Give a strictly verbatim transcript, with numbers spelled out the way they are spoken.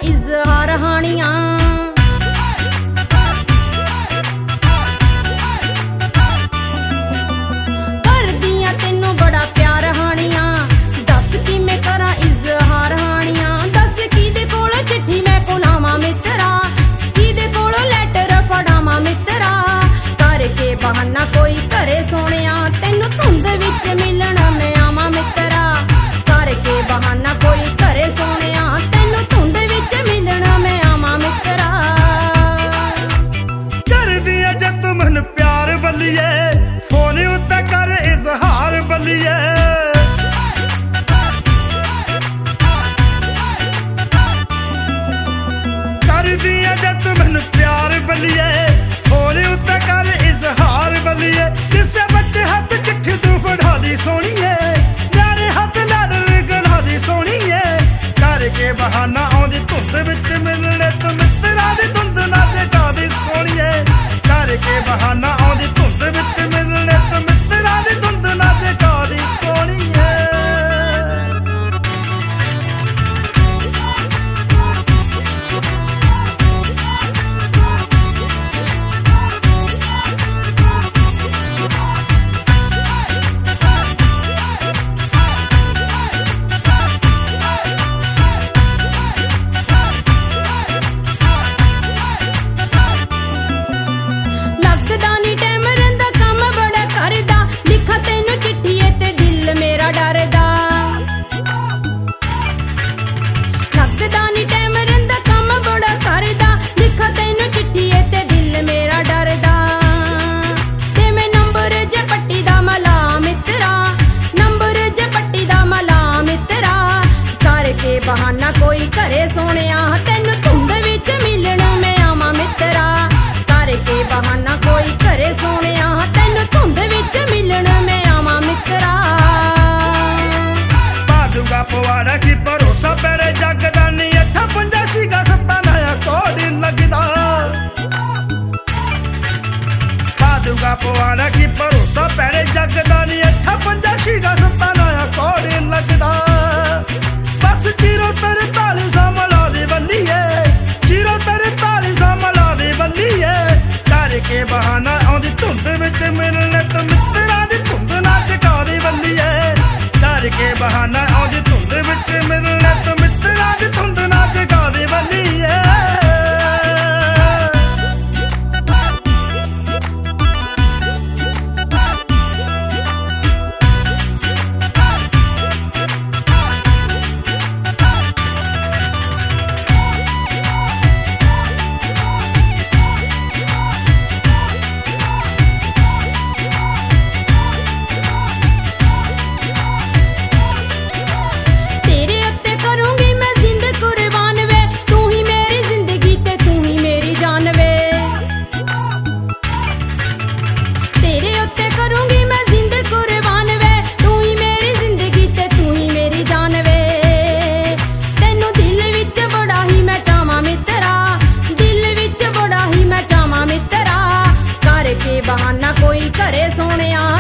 इजहार हानियां। करदियां तेनों बड़ा प्यार हानियां, दस कि मैं करा इजहार हानियां। दस किदे कोल चिट्ठी मैं कोलावां मित्रा, किदे कोल लैटर फड़ावां मित्रा। करके बहाना कोई घरे सोहणिया, तेनों धुंद विच मिलन मैं आवां मित्रा। करके बहाना कोई घरे सोहणिया, तेनों धुंद विच मिलन मैं आवां मित्रा। करदियां जे तू मैनूं प्यार बल्लिए, फोन उत्ते कर इजहार बल्लिए। करदियां जे तू मैनूं प्यार बल्लिए, फोन उत्ते कर इजहार बल्लिए। किसे बच्चे हत्थ चिट्ठी तू फड़ा दी सोहणीए, न्याणे हत्थ लड़ गला दी सोहणीए। करके बहाना आउंदी धुंद विच मिलणे तू मित्रा दी धुंद ना जगा दी सोहणीए। करके बहाना आउंदी धुंद विच मिलणे तू मित्रा दी धुंद ना जगा दी सोहणीए। बहाना कोई घरे सोहणिया, तेनों धुंद विच मिलन मैं आवां मित्रा। करके बहाना कोई घरे सोहणिया, तेनों धुंद विच मिलन मैं आवां मित्रा। पादूगा पवाड़ा की भरोसा पैरे जगदा नी, अठा पंजा शीगा सत्ता नया कोड़ी लगदा। पादूगा पवाड़ा की भरोसा पैरे जगदा नी, अठा पंजा शीगा सत्ता नया कोड़ी लगदा। बस जीरो तरताली समला दी बल्लीए, जीरो तरताली समला दी बल्लीए। करके बहाना आउंदी धुंद विच मिलणे तू मित्रा दी धुंद ना जगा दी बल्लीए। करके बहाना आउंदी धुंद विच मिलणे तू मित्रा दी धुंद ना जगा दी बल्लीए। बहाना कोई घरे सोहणिया,